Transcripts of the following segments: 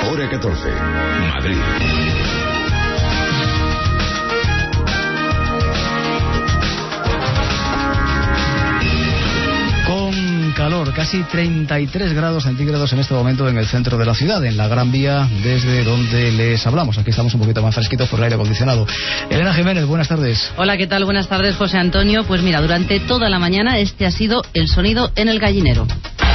Hora 14, Madrid. Con calor, casi 33 grados centígrados en este momento en el centro de la ciudad, en la Gran Vía, desde donde les hablamos. Aquí estamos un poquito más fresquitos por el aire acondicionado. Elena Jiménez, buenas tardes. Hola, ¿qué tal? Buenas tardes, José Antonio. Pues mira, durante toda la mañana este ha sido el sonido en el gallinero.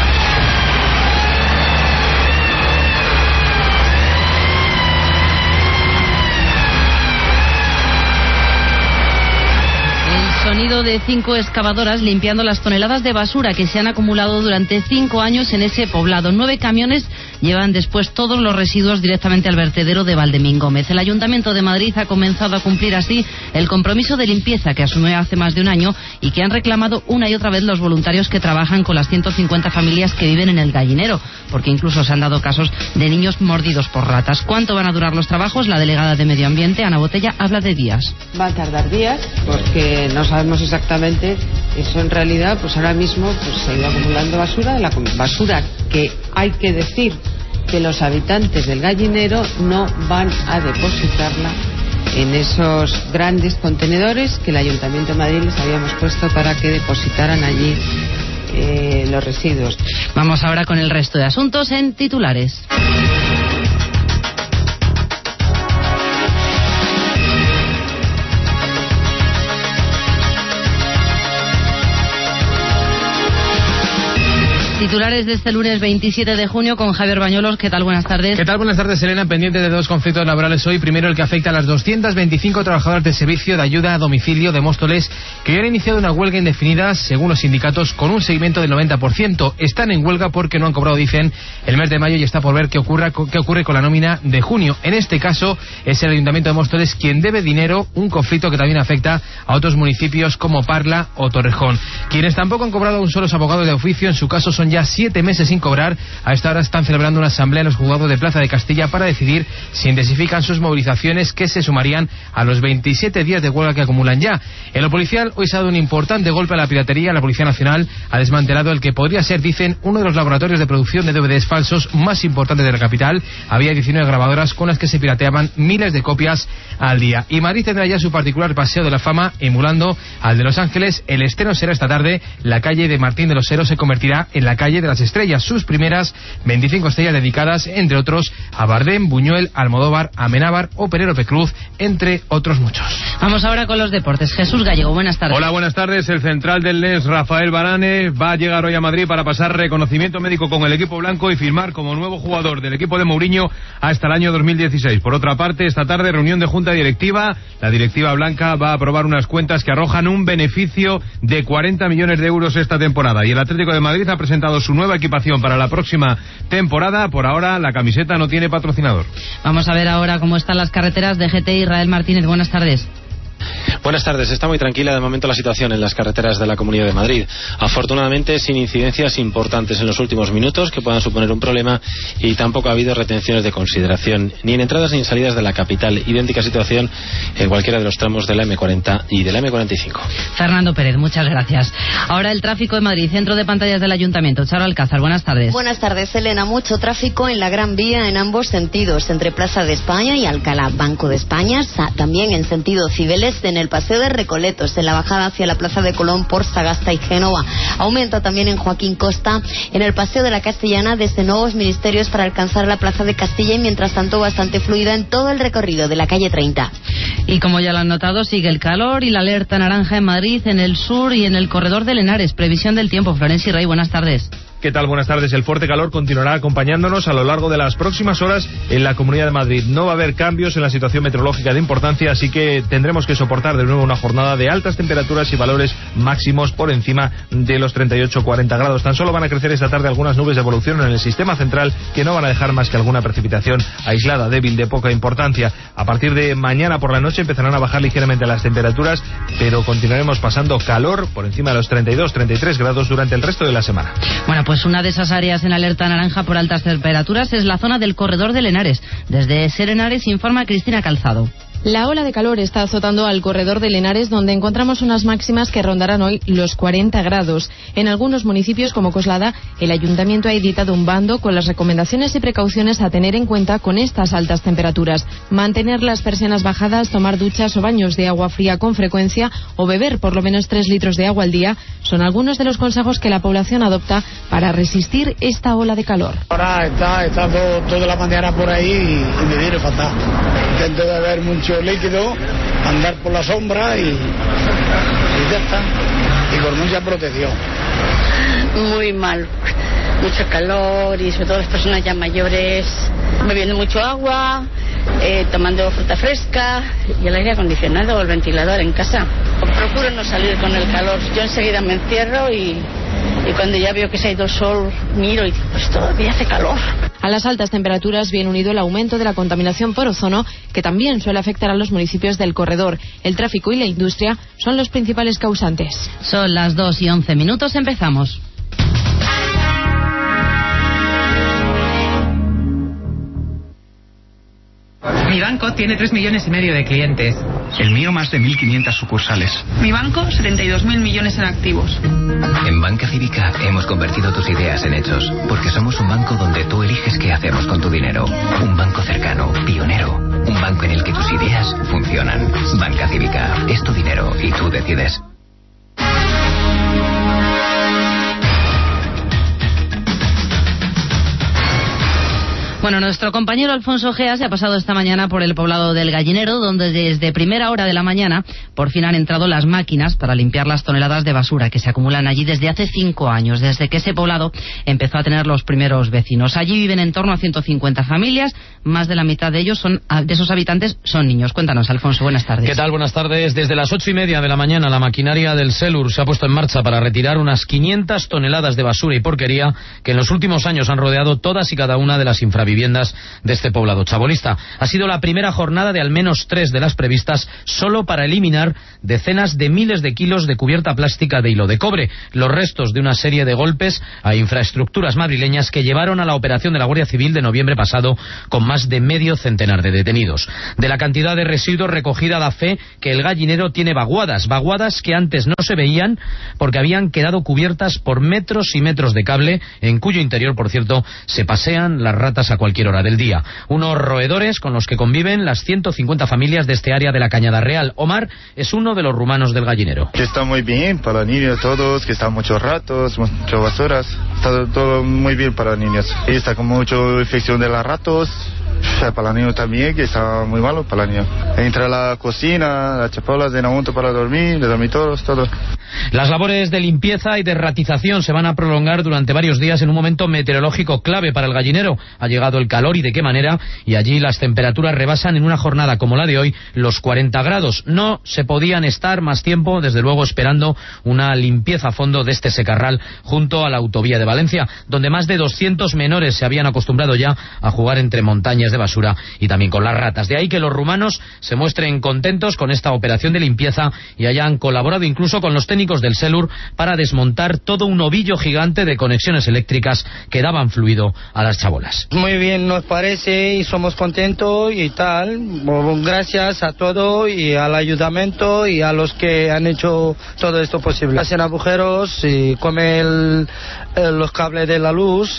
Sonido de 5 excavadoras limpiando las toneladas de basura que se han acumulado durante 5 años en ese poblado. 9 camiones llevan después todos los residuos directamente al vertedero de Valdemín Gómez. El Ayuntamiento de Madrid ha comenzado a cumplir así el compromiso de limpieza que asumió hace más de un año y que han reclamado una y otra vez los voluntarios que trabajan con las 150 familias que viven en el gallinero, porque incluso se han dado casos de niños mordidos por ratas. ¿Cuánto van a durar los trabajos? La delegada de Medio Ambiente, Ana Botella, habla de días. Va a tardar días porque no sabemos exactamente eso. En realidad, pues ahora mismo se ha ido acumulando basura, la basura que hay que decir que los habitantes del gallinero no van a depositarla en esos grandes contenedores que el Ayuntamiento de Madrid les habíamos puesto para que depositaran allí los residuos. Vamos ahora con el resto de asuntos en titulares. Titulares de este lunes 27 de junio con Javier Bañolos. ¿Qué tal? Buenas tardes. ¿Qué tal? Buenas tardes, Elena. Pendiente de 2 conflictos laborales hoy. Primero, el que afecta a las 225 trabajadoras del servicio de ayuda a domicilio de Móstoles, que hoy han iniciado una huelga indefinida, según los sindicatos, con un seguimiento del 90%. Están en huelga porque no han cobrado, dicen, el mes de mayo y está por ver qué ocurre con la nómina de junio. En este caso, es el Ayuntamiento de Móstoles quien debe dinero, un conflicto que también afecta a otros municipios como Parla o Torrejón. Quienes tampoco han cobrado aún son los abogados de oficio. En su caso son ya 7 meses sin cobrar. A esta hora están celebrando una asamblea en los juzgados de Plaza de Castilla para decidir si intensifican sus movilizaciones, que se sumarían a los 27 días de huelga que acumulan ya. En lo policial, hoy se ha dado un importante golpe a la piratería. La Policía Nacional ha desmantelado el que podría ser, dicen, uno de los laboratorios de producción de DVDs falsos más importantes de la capital. Había 19 grabadoras con las que se pirateaban miles de copias al día. Y Madrid tendrá ya su particular paseo de la fama, emulando al de Los Ángeles. El estreno será esta tarde. La calle de Martín de los Heros se convertirá en la calle de las estrellas, sus primeras 25 estrellas dedicadas, entre otros, a Bardem, Buñuel, Almodóvar, Amenábar o Penélope Cruz, entre otros muchos. Vamos ahora con los deportes. Jesús Gallego, buenas tardes. Hola, buenas tardes. El central del Lens, Rafael Varane, va a llegar hoy a Madrid para pasar reconocimiento médico con el equipo blanco y firmar como nuevo jugador del equipo de Mourinho hasta el año 2016. Por otra parte, esta tarde, reunión de junta directiva. La directiva blanca va a aprobar unas cuentas que arrojan un beneficio de 40 millones de euros esta temporada. Y el Atlético de Madrid ha presentado su nueva equipación para la próxima temporada. Por ahora la camiseta no tiene patrocinador. Vamos a ver ahora cómo están las carreteras de GT. Israel Martínez, buenas tardes. Buenas tardes. Está muy tranquila de momento la situación en las carreteras de la Comunidad de Madrid. Afortunadamente, sin incidencias importantes en los últimos minutos que puedan suponer un problema, y tampoco ha habido retenciones de consideración ni en entradas ni en salidas de la capital. Idéntica situación en cualquiera de los tramos de la M40 y de la M45. Fernando Pérez, muchas gracias. Ahora el tráfico de Madrid, centro de pantallas del Ayuntamiento. Charo Alcázar, buenas tardes. Buenas tardes, Elena. Mucho tráfico en la Gran Vía en ambos sentidos, entre Plaza de España y Alcalá. Banco de España, también en sentido Cibeles, en el Paseo de Recoletos, en la bajada hacia la Plaza de Colón por Sagasta y Génova. Aumenta también en Joaquín Costa, en el Paseo de la Castellana, desde Nuevos Ministerios para alcanzar la Plaza de Castilla, y mientras tanto bastante fluida en todo el recorrido de la calle 30. Y como ya lo han notado, sigue el calor y la alerta naranja en Madrid, en el sur y en el corredor del Henares. Previsión del tiempo. Florencia y Rey, buenas tardes. ¿Qué tal? Buenas tardes. El fuerte calor continuará acompañándonos a lo largo de las próximas horas en la Comunidad de Madrid. No va a haber cambios en la situación meteorológica de importancia, así que tendremos que soportar de nuevo una jornada de altas temperaturas y valores máximos por encima de los 38-40 grados. Tan solo van a crecer esta tarde algunas nubes de evolución en el sistema central que no van a dejar más que alguna precipitación aislada, débil, de poca importancia. A partir de mañana por la noche empezarán a bajar ligeramente las temperaturas, pero continuaremos pasando calor por encima de los 32-33 grados durante el resto de la semana. Bueno, pues una de esas áreas en alerta naranja por altas temperaturas es la zona del corredor del Henares. Desde Ser Henares informa Cristina Calzado. La ola de calor está azotando al corredor de Lenares, donde encontramos unas máximas que rondarán hoy los 40 grados. En algunos municipios como Coslada, el ayuntamiento ha editado un bando con las recomendaciones y precauciones a tener en cuenta con estas altas temperaturas. Mantener las persianas bajadas, tomar duchas o baños de agua fría con frecuencia o beber por lo menos 3 litros de agua al día son algunos de los consejos que la población adopta para resistir esta ola de calor. Ahora está toda la mañana por ahí y me viene fatal. Intento beber mucho líquido, andar por la sombra y ya está. Y con mucha protección. Muy mal, mucho calor y sobre todo las personas ya mayores bebiendo mucho agua, tomando fruta fresca y el aire acondicionado o el ventilador en casa. Procuro no salir con el calor, yo enseguida me encierro y cuando ya veo que se ha ido el sol miro y digo, pues todavía hace calor. A las altas temperaturas viene unido el aumento de la contaminación por ozono, que también suele afectar a los municipios del corredor. El tráfico y la industria son los principales causantes. Son las 2:11, empezamos. Mi banco tiene 3,5 millones de clientes. El mío más de 1.500 sucursales. Mi banco 72.000 millones en activos. En Banca Cívica hemos convertido tus ideas en hechos, porque somos un banco donde tú eliges qué hacemos con tu dinero. Un banco cercano, pionero, un banco en el que tus ideas funcionan. Banca Cívica, es tu dinero y tú decides. Bueno, nuestro compañero Alfonso Gea se ha pasado esta mañana por el poblado del Gallinero, donde desde primera hora de la mañana por fin han entrado las máquinas para limpiar las toneladas de basura que se acumulan allí desde hace 5 años, desde que ese poblado empezó a tener los primeros vecinos. Allí viven en torno a 150 familias, más de la mitad de ellos de esos habitantes son niños. Cuéntanos, Alfonso, buenas tardes. ¿Qué tal? Buenas tardes. Desde las 8:30 de la mañana la maquinaria del Selur se ha puesto en marcha para retirar unas 500 toneladas de basura y porquería que en los últimos años han rodeado todas y cada una de las infraviviendas de este poblado chabolista. Ha sido la primera jornada de al menos 3 de las previstas solo para eliminar decenas de miles de kilos de cubierta plástica de hilo de cobre, los restos de una serie de golpes a infraestructuras madrileñas que llevaron a la operación de la Guardia Civil de noviembre pasado con más de medio centenar de detenidos. De la cantidad de residuos recogida da fe que el Gallinero tiene vaguadas que antes no se veían porque habían quedado cubiertas por metros y metros de cable, en cuyo interior, por cierto, se pasean las ratas a cualquier hora del día. Unos roedores con los que conviven las 150 familias de este área de la Cañada Real. Omar es uno de los rumanos del Gallinero. Que está muy bien para niños todos, que están muchos ratos, muchas basuras, está todo muy bien para niños. Y está con mucha infección de los ratos. Para el niño también, que está muy malo para el niño. Entra a la cocina, las chapolas de Namunto para dormir, de dormitorios, todo. Las labores de limpieza y de ratización se van a prolongar durante varios días en un momento meteorológico clave para el Gallinero. Ha llegado el calor y de qué manera, y allí las temperaturas rebasan en una jornada como la de hoy los 40 grados. No se podían estar más tiempo, desde luego, esperando una limpieza a fondo de este secarral junto a la autovía de Valencia, donde más de 200 menores se habían acostumbrado ya a jugar entre montañas de basura y también con las ratas. De ahí que los rumanos se muestren contentos con esta operación de limpieza y hayan colaborado incluso con los técnicos del Selur para desmontar todo un ovillo gigante de conexiones eléctricas que daban fluido a las chabolas. Muy bien nos parece y somos contentos y tal. Gracias a todo y al ayuntamiento y a los que han hecho todo esto posible. Hacen agujeros y comen los cables de la luz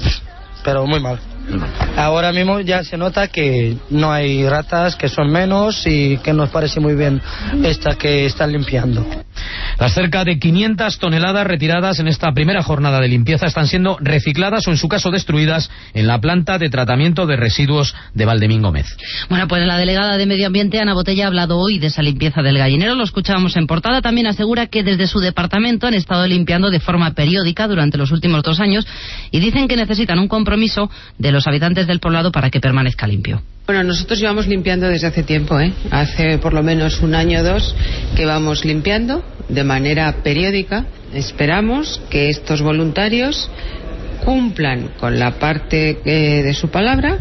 pero muy mal. Ahora mismo ya se nota que no hay ratas, que son menos y que nos parece muy bien esta que están limpiando. Las cerca de 500 toneladas retiradas en esta primera jornada de limpieza están siendo recicladas o en su caso destruidas en la planta de tratamiento de residuos de Valdemín Gómez. Bueno, pues la delegada de Medio Ambiente, Ana Botella, ha hablado hoy de esa limpieza del Gallinero. Lo escuchábamos en portada. También asegura que desde su departamento han estado limpiando de forma periódica durante los últimos 2 años y dicen que necesitan un compromiso de los habitantes del poblado para que permanezca limpio. Bueno, nosotros llevamos limpiando desde hace tiempo, hace por lo menos 1 año o 2 que vamos limpiando de manera periódica. Esperamos que estos voluntarios cumplan con la parte de su palabra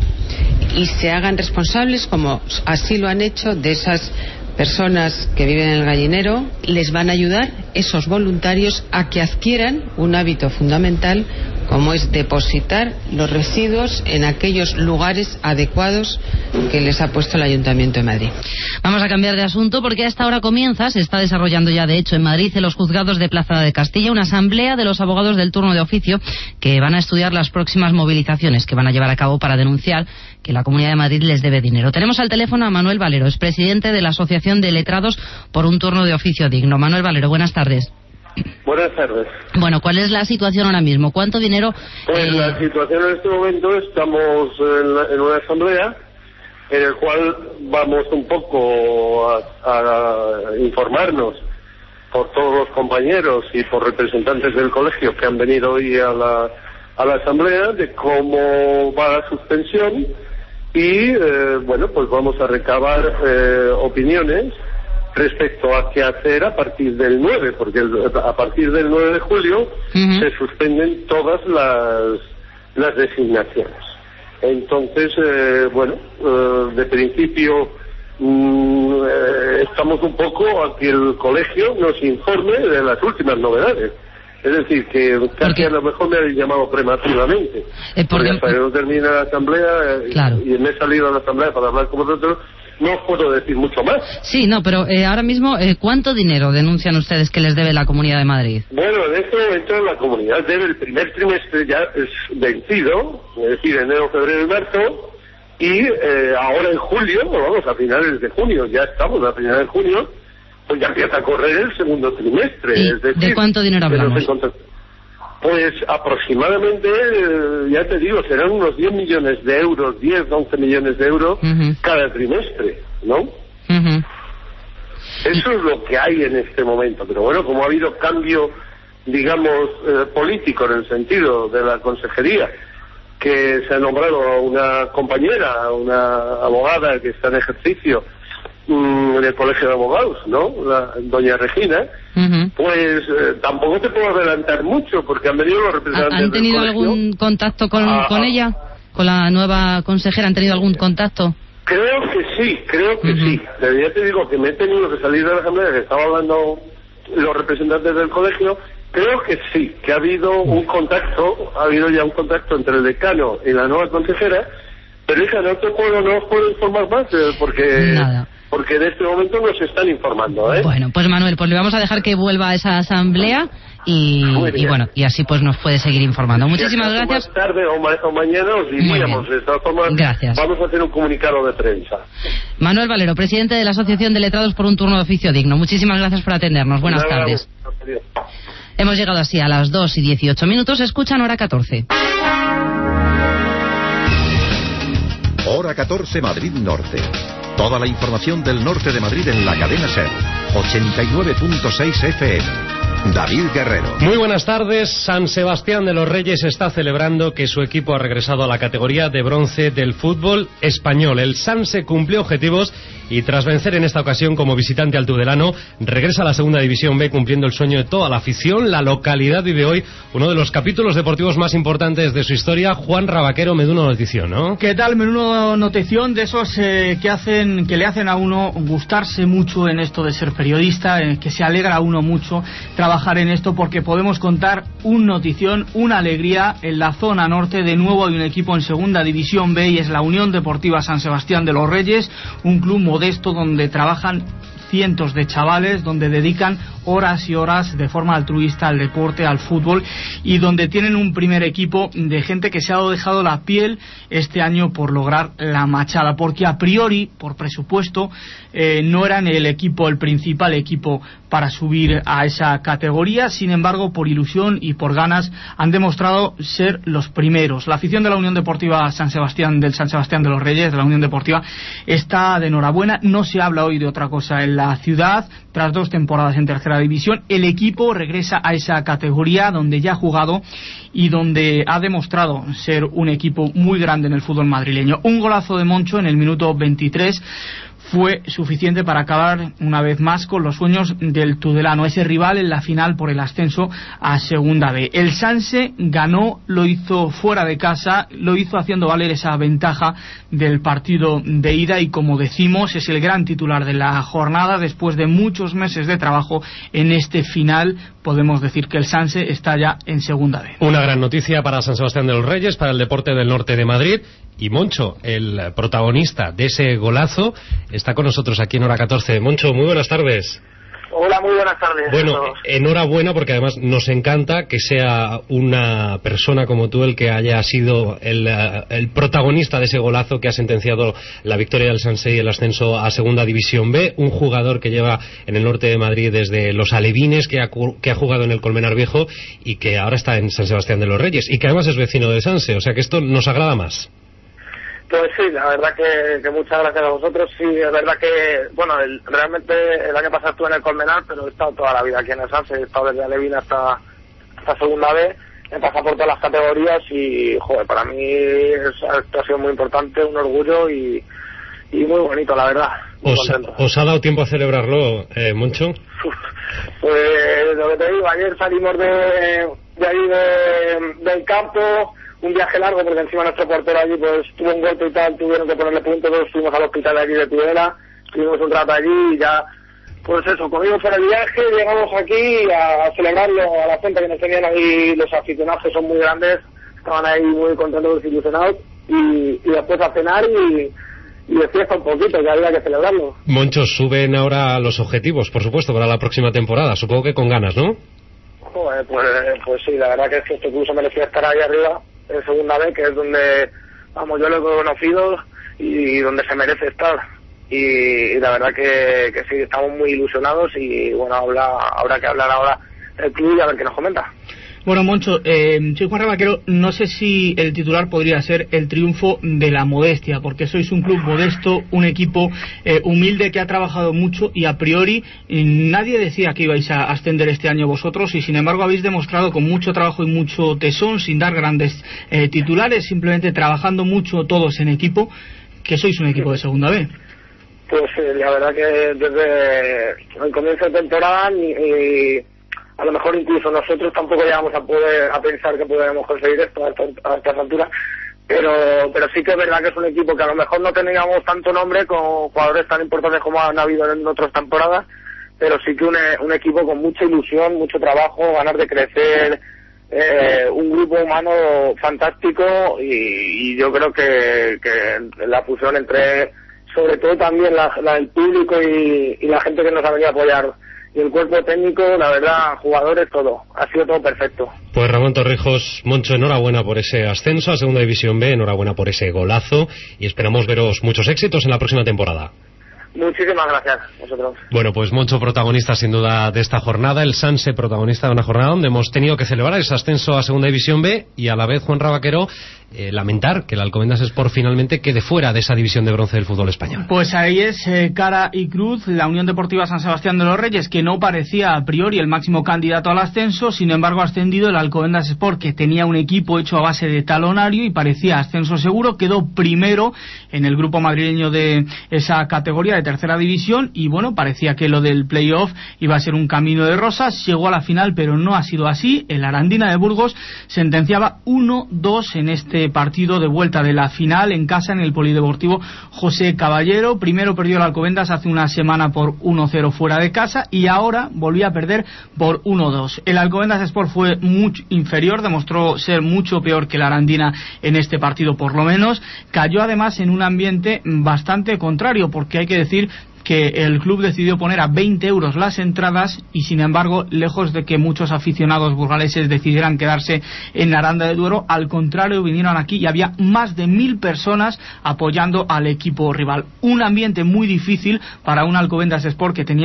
y se hagan responsables, como así lo han hecho, de esas personas que viven en el Gallinero. Les van a ayudar esos voluntarios a que adquieran un hábito fundamental como es depositar los residuos en aquellos lugares adecuados que les ha puesto el Ayuntamiento de Madrid. Vamos a cambiar de asunto porque a esta hora comienza, se está desarrollando ya de hecho en Madrid, en los juzgados de Plaza de Castilla, una asamblea de los abogados del turno de oficio que van a estudiar las próximas movilizaciones que van a llevar a cabo para denunciar que la Comunidad de Madrid les debe dinero. Tenemos al teléfono a Manuel Valero, es presidente de la Asociación de Letrados por un turno de oficio digno. Manuel Valero, buenas tardes. Buenas tardes. Bueno, ¿cuál es la situación ahora mismo? ¿Cuánto dinero...? Pues la situación en este momento, estamos en una asamblea en el cual vamos un poco a informarnos por todos los compañeros y por representantes del colegio que han venido hoy a la asamblea de cómo va la suspensión y, bueno, pues vamos a recabar opiniones respecto a qué hacer a partir del 9, porque a partir del 9 de julio se suspenden todas las designaciones. Entonces, bueno, de principio estamos un poco a que el colegio nos informe de las últimas novedades. Es decir, que casi a lo mejor me habéis llamado prematuramente. Porque hasta que no termine la asamblea, y me he salido a la asamblea para hablar con vosotros, no os puedo decir mucho más. Sí, no, pero ahora mismo, ¿cuánto dinero denuncian ustedes que les debe la Comunidad de Madrid? Bueno, en este momento la comunidad debe el primer trimestre ya es vencido, es decir, enero, febrero y marzo, y ahora en julio, vamos, a finales de junio, ya estamos a finales de junio, pues ya empieza a correr el segundo trimestre. Es decir, ¿de cuánto dinero hablamos? Pues aproximadamente, ya te digo, serán unos 10 millones de euros, 10, 11 millones de euros cada trimestre, ¿no? Eso es lo que hay en este momento. Pero bueno, como ha habido cambio, digamos, político en el sentido de la consejería, que se ha nombrado a una compañera, una abogada que está en ejercicio en el Colegio de Abogados, ¿no? Doña Regina, pues tampoco te puedo adelantar mucho porque han venido los representantes ¿Han tenido del colegio. algún contacto con ella? ¿Con la nueva consejera? ¿Han tenido algún contacto? Creo que sí. Pero ya te digo que me he tenido que salir de la asamblea, que estaba hablando los representantes del colegio. Creo que sí, que ha habido un contacto, ha habido ya un contacto entre el decano y la nueva consejera, pero hija, no os puedo informar más porque en este momento nos están informando, ¿eh? Bueno, pues Manuel, pues le vamos a dejar que vuelva a esa asamblea y bueno, y así pues nos puede seguir informando. Muchísimas gracias. Más tarde o mañana os diríamos, de todas formas, gracias. Vamos a hacer un comunicado de prensa. Manuel Valero, presidente de la Asociación de Letrados por un turno de oficio digno. Muchísimas gracias por atendernos. Buenas tardes. Hemos llegado así a las 2 y 18 minutos. Escuchan Hora 14. Hora 14 Madrid Norte. Toda la información del norte de Madrid en la cadena SER. 89.6 FM. David Guerrero. Muy buenas tardes. San Sebastián de los Reyes está celebrando que su equipo ha regresado a la categoría de bronce del fútbol español. El Sanse cumplió objetivos y tras vencer en esta ocasión como visitante al Tudelano, regresa a la segunda división B cumpliendo el sueño de toda la afición. La localidad vive hoy uno de los capítulos deportivos más importantes de su historia. Juan Rabaquero, menudo notición, ¿no? ¿Qué tal? Menudo notición de esos que le hacen a uno gustarse mucho en esto de ser periodista, que se alegra a uno mucho trabajar en esto porque podemos contar un notición, una alegría. En la zona norte de nuevo hay un equipo en segunda división B y es la Unión Deportiva San Sebastián de los Reyes, un club modesto donde trabajan cientos de chavales, donde dedican horas y horas de forma altruista al deporte, al fútbol, y donde tienen un primer equipo de gente que se ha dejado la piel este año por lograr la machada, porque a priori, por presupuesto, no eran el principal equipo para subir a esa categoría. Sin embargo, por ilusión y por ganas han demostrado ser los primeros. La afición de la Unión Deportiva San Sebastián de los Reyes, de la Unión Deportiva, está de enhorabuena. No se habla hoy de otra cosa en la ciudad. Tras 2 temporadas en tercera división, el equipo regresa a esa categoría donde ya ha jugado y donde ha demostrado ser un equipo muy grande en el fútbol madrileño. Un golazo de Moncho en el minuto 23 fue suficiente para acabar una vez más con los sueños del Tudelano, ese rival en la final por el ascenso a Segunda B. El Sanse ganó, lo hizo fuera de casa, lo hizo haciendo valer esa ventaja del partido de ida y, como decimos, es el gran titular de la jornada. Después de muchos meses de trabajo en este final, podemos decir que el Sanse está ya en Segunda B. Una gran noticia para San Sebastián de los Reyes, para el deporte del norte de Madrid. Y Moncho, el protagonista de ese golazo, está con nosotros aquí en Hora 14. Moncho, muy buenas tardes. Hola, muy buenas tardes. Bueno, enhorabuena, porque además nos encanta que sea una persona como tú el que haya sido el protagonista de ese golazo que ha sentenciado la victoria del Sanse y el ascenso a Segunda División B. Un jugador que lleva en el norte de Madrid desde los alevines, que ha jugado en el Colmenar Viejo y que ahora está en San Sebastián de los Reyes, y que además es vecino de Sanse, o sea que esto nos agrada más. Pues sí, la verdad que muchas gracias a vosotros. Sí, es verdad que, bueno, realmente el año pasado estuve en el Colmenar, pero he estado toda la vida aquí en el Sanse, he estado desde Alevín hasta Segunda B, he pasado por todas las categorías y, joder, para mí esto ha sido muy importante, un orgullo y muy bonito, la verdad. ¿Os ha dado tiempo a celebrarlo, Moncho? Pues lo que te digo, ayer salimos de ahí del campo, un viaje largo porque encima nuestro portero allí pues tuvo un golpe y tal, tuvieron que ponerle puntos, todos fuimos al hospital de aquí de Tudela, estuvimos un rato allí y ya, pues eso, comimos por el viaje, llegamos aquí a celebrarlo a la gente que nos tenían ahí, los aficionados que son muy grandes, estaban ahí muy contentos y ilusionados, y después a cenar y de fiesta un poquito, que había que celebrarlo. Moncho, suben ahora los objetivos, por supuesto, para la próxima temporada, supongo que con ganas, ¿no? Joder, pues sí, la verdad que es que este club se merecía estar ahí arriba en Segunda B, que es donde, vamos, yo lo he conocido y donde se merece estar. Y la verdad que sí, estamos muy ilusionados y bueno, habrá que hablar ahora del club y a ver qué nos comenta. Bueno, Moncho, soy Juan Rabaquero. No sé si el titular podría ser el triunfo de la modestia, porque sois un club modesto, un equipo humilde que ha trabajado mucho y a priori nadie decía que ibais a ascender este año vosotros, y sin embargo habéis demostrado con mucho trabajo y mucho tesón, sin dar grandes titulares, simplemente trabajando mucho todos en equipo, que sois un equipo de Segunda B. Pues la verdad que desde el comienzo de temporada a lo mejor incluso nosotros tampoco llegamos a pensar que podríamos conseguir esto a estas alturas, pero sí que es verdad que es un equipo que a lo mejor no teníamos tanto nombre con jugadores tan importantes como han habido en otras temporadas, pero sí que un equipo con mucha ilusión, mucho trabajo, ganas de crecer, un grupo humano fantástico, y yo creo que la fusión entre, sobre todo también la del público y la gente que nos ha venido a apoyar, y el cuerpo técnico, la verdad, jugadores, todo. Ha sido todo perfecto. Pues Ramón Torrijos, Moncho, enhorabuena por ese ascenso a Segunda División B, enhorabuena por ese golazo y esperamos veros muchos éxitos en la próxima temporada. Muchísimas gracias a vosotros. Bueno, pues Moncho, protagonista sin duda de esta jornada, el Sanse protagonista de una jornada donde hemos tenido que celebrar ese ascenso a Segunda División B y a la vez, Juan Rabaquero, lamentar que el Alcobendas Sport finalmente quede fuera de esa división de bronce del fútbol español. Pues ahí es cara y cruz la Unión Deportiva San Sebastián de los Reyes, que no parecía a priori el máximo candidato al ascenso, sin embargo ha ascendido. El Alcobendas Sport, que tenía un equipo hecho a base de talonario y parecía ascenso seguro, quedó primero en el grupo madrileño de esa categoría de tercera división, y bueno, parecía que lo del playoff iba a ser un camino de rosas. Llegó a la final, pero no ha sido así. El Arandina de Burgos sentenciaba 1-2 en este partido de vuelta de la final en casa en el Polideportivo José Caballero. Primero perdió el Alcobendas hace una semana por 1-0 fuera de casa y ahora volvió a perder por 1-2. El Alcobendas Sport fue mucho inferior, demostró ser mucho peor que el Arandina en este partido, por lo menos. Cayó además en un ambiente bastante contrario, porque hay que decir que el club decidió poner a 20 euros las entradas y, sin embargo, lejos de que muchos aficionados burgaleses decidieran quedarse en Aranda de Duero, al contrario, vinieron aquí y había más de 1000 personas apoyando al equipo rival. Un ambiente muy difícil para un Alcobendas Sport que tenía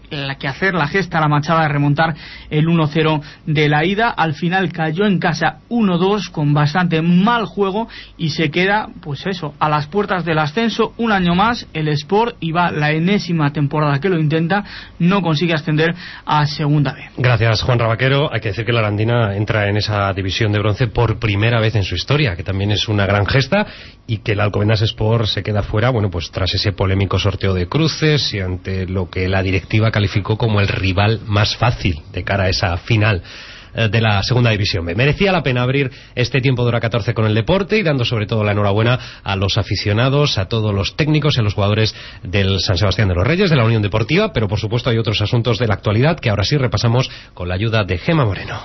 hacer la gesta, la machada de remontar el 1-0 de la ida. Al final cayó en casa 1-2 con bastante mal juego y se queda, pues eso, a las puertas del ascenso un año más el Sport, y va la enésima temporada que lo intenta, no consigue ascender a Segunda B. Gracias, Juan Rabaquero. Hay que decir que la Arandina entra en esa división de bronce por primera vez en su historia, que también es una gran gesta, y que el Alcobendas Sport se queda fuera, bueno, pues tras ese polémico sorteo de cruces y ante lo que la directiva calificó como el rival más fácil de cara a esa final de la segunda división B. Merecía la pena abrir este tiempo de hora 14 con el deporte y dando sobre todo la enhorabuena a los aficionados, a todos los técnicos y a los jugadores del San Sebastián de los Reyes, de la Unión Deportiva, pero por supuesto hay otros asuntos de la actualidad que ahora sí repasamos con la ayuda de Gemma Moreno.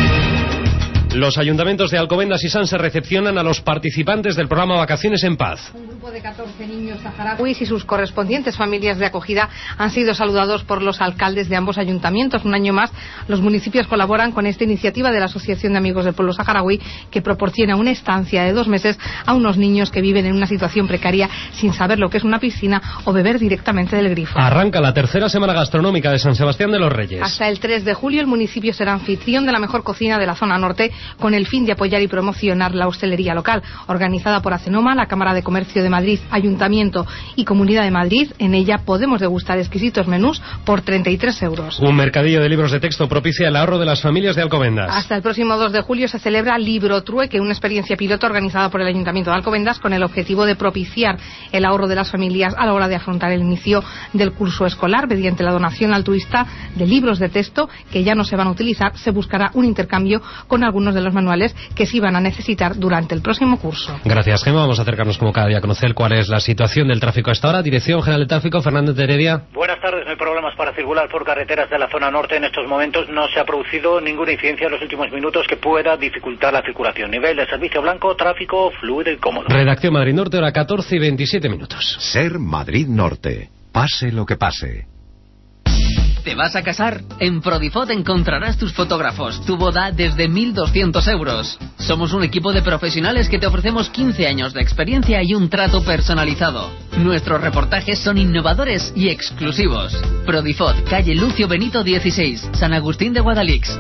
Los ayuntamientos de Alcobendas y Sanse recepcionan a los participantes del programa Vacaciones en Paz. Un grupo de 14 niños saharauis y sus correspondientes familias de acogida han sido saludados por los alcaldes de ambos ayuntamientos. Un año más, los municipios colaboran con esta iniciativa de la Asociación de Amigos del Pueblo Saharaui, que proporciona una estancia de 2 meses a unos niños que viven en una situación precaria sin saber lo que es una piscina o beber directamente del grifo. Arranca la tercera semana gastronómica de San Sebastián de los Reyes. Hasta el 3 de julio el municipio será anfitrión de la mejor cocina de la zona norte, con el fin de apoyar y promocionar la hostelería local, organizada por Acenoma, la Cámara de Comercio de Madrid, Ayuntamiento y Comunidad de Madrid. En ella podemos degustar exquisitos menús por 33 euros. Un mercadillo de libros de texto propicia el ahorro de las familias de Alcobendas. Hasta el próximo 2 de julio se celebra Libro Trueque, una experiencia piloto organizada por el Ayuntamiento de Alcobendas con el objetivo de propiciar el ahorro de las familias a la hora de afrontar el inicio del curso escolar. Mediante la donación altruista de libros de texto que ya no se van a utilizar, se buscará un intercambio con algunos de los manuales que sí van a necesitar durante el próximo curso. Gracias, Gemma. Vamos a acercarnos como cada día a conocer cuál es la situación del tráfico a esta hora. Dirección General de Tráfico, Fernández de Heredia. Buenas tardes. No hay problemas para circular por carreteras de la zona norte en estos momentos. No se ha producido ninguna incidencia en los últimos minutos que pueda dificultar la circulación. Nivel de servicio blanco, tráfico fluido y cómodo. Redacción Madrid Norte, hora 14 y 27 minutos. Ser Madrid Norte. Pase lo que pase. ¿Te vas a casar? En Prodifot encontrarás tus fotógrafos, tu boda desde 1.200 euros. Somos un equipo de profesionales que te ofrecemos 15 años de experiencia y un trato personalizado. Nuestros reportajes son innovadores y exclusivos. Prodifot, calle Lucio Benito 16, San Agustín de Guadalix.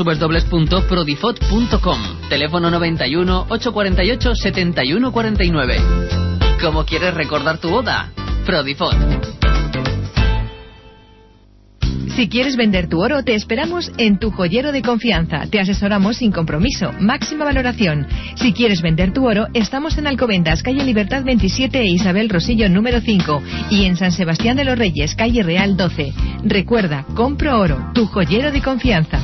www.prodifot.com. Teléfono 91 848 7149. ¿Cómo quieres recordar tu boda? Prodifot. Si quieres vender tu oro, te esperamos en Tu Joyero de Confianza. Te asesoramos sin compromiso, máxima valoración. Si quieres vender tu oro, estamos en Alcobendas, calle Libertad 27 e Isabel Rosillo número 5. Y en San Sebastián de los Reyes, calle Real 12. Recuerda, compro oro, Tu Joyero de Confianza.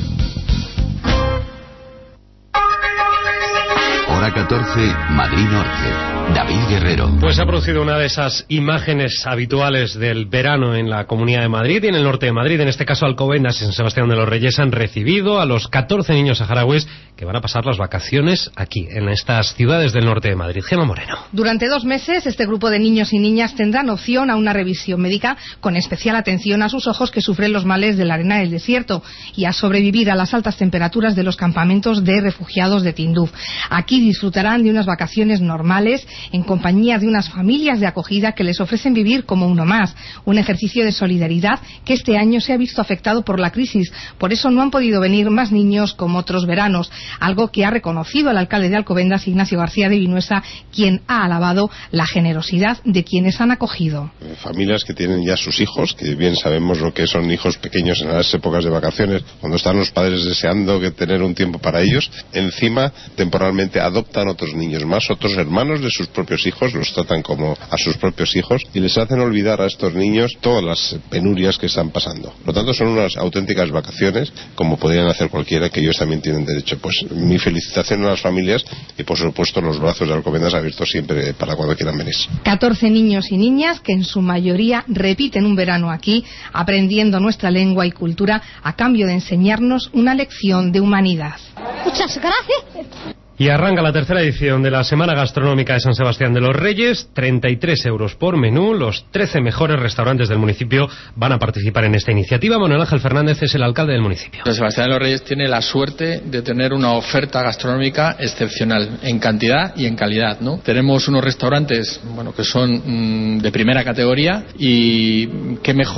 Hora 14, Madrid Norte. David Guerrero. Pues se ha producido una de esas imágenes habituales del verano en la Comunidad de Madrid y en el norte de Madrid. En este caso, Alcobendas y San Sebastián de los Reyes han recibido a los 14 niños saharauis que van a pasar las vacaciones aquí, en estas ciudades del norte de Madrid. Gemma Moreno. Durante 2 meses, este grupo de niños y niñas tendrán opción a una revisión médica con especial atención a sus ojos, que sufren los males de la arena del desierto, y a sobrevivir a las altas temperaturas de los campamentos de refugiados de Tinduf. Aquí disfrutarán de unas vacaciones normales en compañía de unas familias de acogida que les ofrecen vivir como uno más, un ejercicio de solidaridad que este año se ha visto afectado por la crisis. Por eso no han podido venir más niños como otros veranos, algo que ha reconocido el alcalde de Alcobendas, Ignacio García de Vinuesa, quien ha alabado la generosidad de quienes han acogido. Familias que tienen ya sus hijos, que bien sabemos lo que son hijos pequeños en las épocas de vacaciones, cuando están los padres deseando que tener un tiempo para ellos, encima temporalmente adoptan otros niños más, otros hermanos de sus propios hijos, los tratan como a sus propios hijos y les hacen olvidar a estos niños todas las penurias que están pasando. Por lo tanto, son unas auténticas vacaciones, como podrían hacer cualquiera, que ellos también tienen derecho. Pues mi felicitación a las familias y, por supuesto, los brazos de Alcobendas abiertos siempre para cuando quieran venir. 14 niños y niñas que en su mayoría repiten un verano aquí, aprendiendo nuestra lengua y cultura a cambio de enseñarnos una lección de humanidad. Muchas gracias. Y arranca la tercera edición de la Semana Gastronómica de San Sebastián de los Reyes. 33 euros por menú. Los 13 mejores restaurantes del municipio van a participar en esta iniciativa. Manuel Ángel Fernández es el alcalde del municipio. San Sebastián de los Reyes tiene la suerte de tener una oferta gastronómica excepcional en cantidad y en calidad, ¿no? Tenemos unos restaurantes, bueno, que son de primera categoría, y qué mejor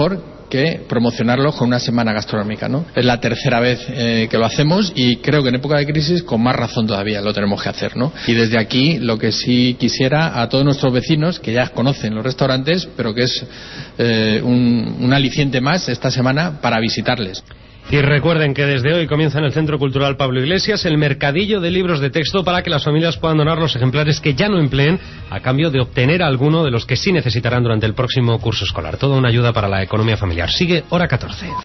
que promocionarlos con una semana gastronómica, ¿no? Es la tercera vez que lo hacemos y creo que en época de crisis con más razón todavía lo tenemos que hacer, ¿no? Y desde aquí lo que sí quisiera a todos nuestros vecinos, que ya conocen los restaurantes, pero que es un aliciente más esta semana para visitarles. Y recuerden que desde hoy comienza en el Centro Cultural Pablo Iglesias el mercadillo de libros de texto para que las familias puedan donar los ejemplares que ya no empleen a cambio de obtener alguno de los que sí necesitarán durante el próximo curso escolar. Toda una ayuda para la economía familiar. Sigue Hora 14.